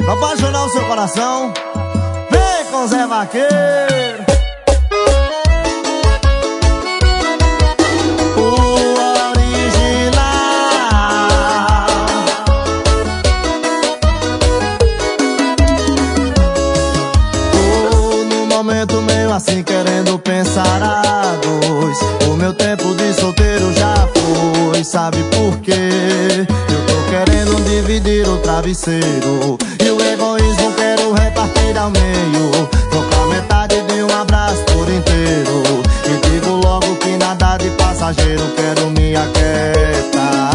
Pra apaixonar o seu coração, vem com Zé Vaqueiro. O original. No momento meio assim querendo pensar a dois. O meu tempo de solteiro já foi, sabe por quê? Eu tô querendo dividir o travesseiro e o egoísmo quero repartir ao meio. Trocar metade de um abraço por inteiro. E digo logo que nada de passageiro, quero me aquietar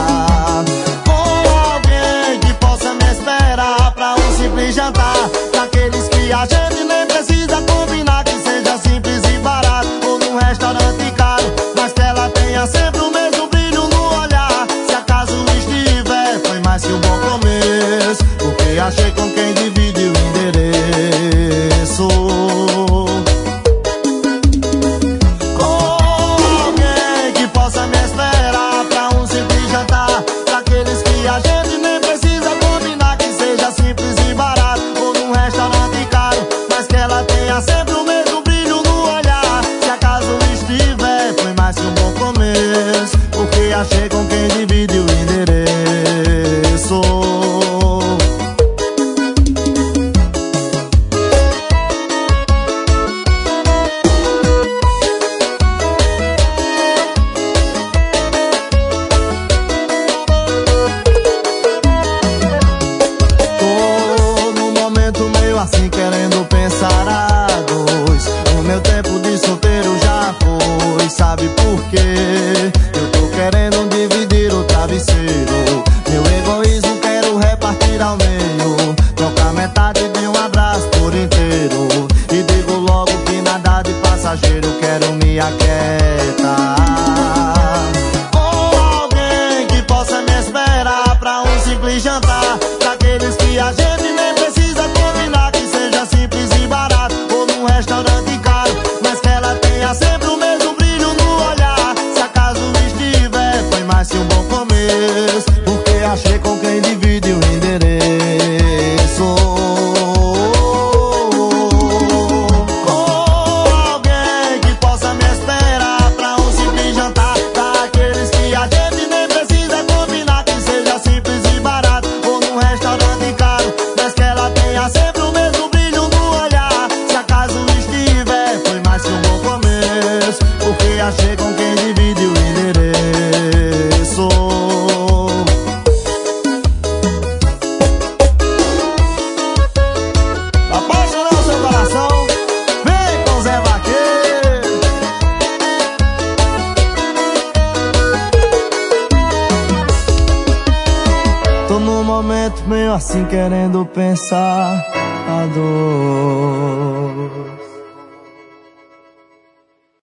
com alguém que possa me esperar pra um simples jantar. Daqueles que a gente nem precisa combinar, que seja simples e barato, ou num restaurante caro, mas que ela tenha sempre o mesmo brilho no olhar. Se acaso estiver, foi mais que um bom começo, porque achei com quem divide o endereço. Com alguém que possa me esperar pra um simples jantar. Daqueles que a gente nem precisa combinar, que seja simples e barato, ou num restaurante caro, mas que ela tenha sempre o mesmo brilho no olhar. Se acaso estiver, foi mais que um bom começo, porque achei com quem divide o endereço. Assim querendo pensar a dois. O meu tempo de solteiro já foi, sabe por quê? Eu tô querendo dividir o travesseiro. Meu egoísmo quero repartir ao meio. Trocar metade de um abraço por inteiro. E digo logo que nada de passageiro, quero me aquietar com alguém que possa me esperar pra um simples jantar. Daqueles que a gente nem precisa combinar, que seja simples e barato, ou num restaurante caro, mas que ela tenha sempre o mesmo brilho no olhar. Se acaso estiver, foi mais que um bom começo, porque achei com quem divide o endereço. Com alguém que possa me esperar pra um simples jantar. Daqueles que a gente nem precisa combinar, que seja simples e barato, ou num restaurante caro, mas que ela tenha sempre o mesmo brilho no olhar. Se acaso estiver, foi mais que um bom começo, porque achei com quem divide o endereço. Apaixonar o seu coração, vem com Zé Vaqueiro. Tô num momento meio assim querendo pensar a dor.